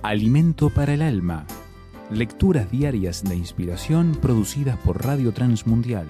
Alimento para el alma. Lecturas diarias de inspiración producidas por Radio Transmundial.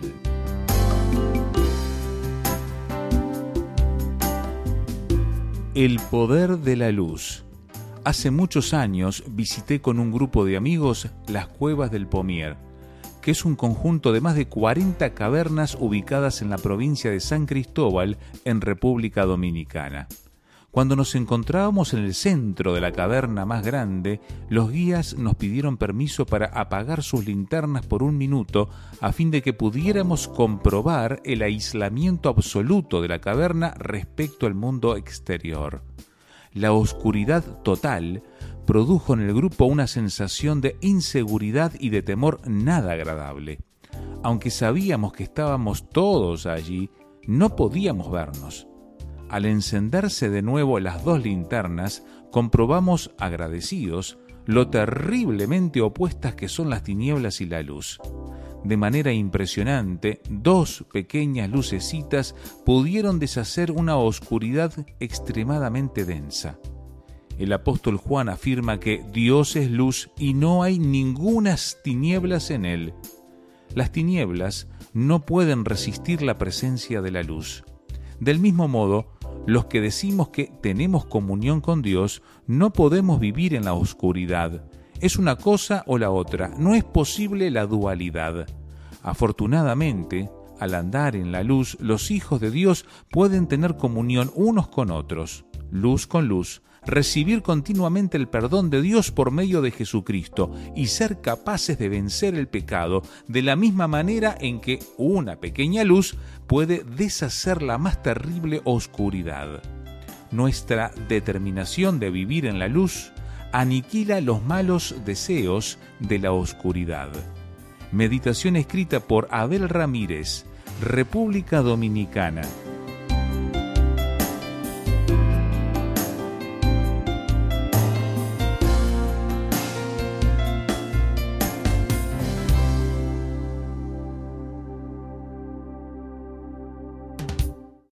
El poder de la luz. Hace muchos años visité con un grupo de amigos las Cuevas del Pomier, que es un conjunto de más de 40 cavernas ubicadas en la provincia de San Cristóbal, en República Dominicana. Cuando nos encontrábamos en el centro de la caverna más grande, los guías nos pidieron permiso para apagar sus linternas por un minuto a fin de que pudiéramos comprobar el aislamiento absoluto de la caverna respecto al mundo exterior. La oscuridad total produjo en el grupo una sensación de inseguridad y de temor nada agradable. Aunque sabíamos que estábamos todos allí, no podíamos vernos. Al encenderse de nuevo las dos linternas, comprobamos, agradecidos, lo terriblemente opuestas que son las tinieblas y la luz. De manera impresionante, dos pequeñas lucecitas pudieron deshacer una oscuridad extremadamente densa. El apóstol Juan afirma que Dios es luz y no hay ningunas tinieblas en él. Las tinieblas no pueden resistir la presencia de la luz. Del mismo modo, los que decimos que tenemos comunión con Dios no podemos vivir en la oscuridad. Es una cosa o la otra, no es posible la dualidad. Afortunadamente, al andar en la luz, los hijos de Dios pueden tener comunión unos con otros, luz con luz, recibir continuamente el perdón de Dios por medio de Jesucristo y ser capaces de vencer el pecado de la misma manera en que una pequeña luz puede deshacer la más terrible oscuridad. Nuestra determinación de vivir en la luz aniquila los malos deseos de la oscuridad. Meditación escrita por Abel Ramírez, República Dominicana,